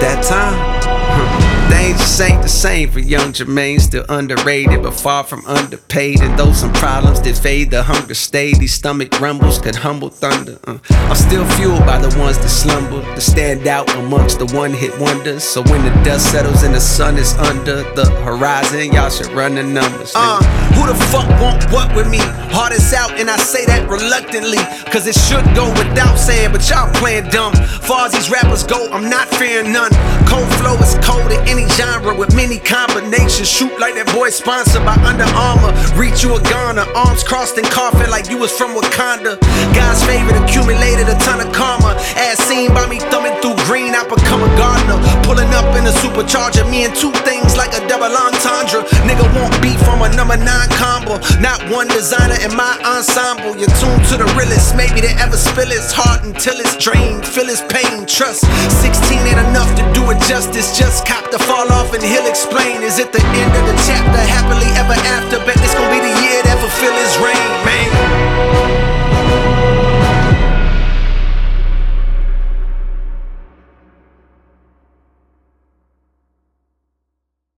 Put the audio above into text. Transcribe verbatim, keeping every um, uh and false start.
that time. Things just ain't the same for young Jermaine, still underrated but far from underpaid. And though some problems did fade, the hunger stayed. These stomach rumbles could humble thunder. uh, I'm still fueled by the ones that slumber, that stand out amongst the one-hit wonders. So when the dust settles and the sun is under the horizon, y'all should run the numbers. Uh, who the fuck want what with me? Heart is out and I say that reluctantly, cause it should go without saying, but y'all playing dumb. Far as these rappers go, I'm not fearing none. Cold flow is cold in any genre with many combinations. Shoot like that boy sponsored by Under Armour. Reach you a Ghana, arms crossed and coughing like you was from Wakanda. God's favorite accumulated a ton of karma. As seen by me thumbing through green, I become a gardener. Pulling up in a supercharger, me and two things like a double entendre. Nigga won't beat from a number nine combo. Not one designer in my ensemble. You're tuned to the realest, maybe they ever spill his heart until it's drained. Feel his pain, trust sixteen ain't enough to do it justice. Just cop the fall off and he'll explain. Is it the end of the chapter? Happily ever after? Bet this gon'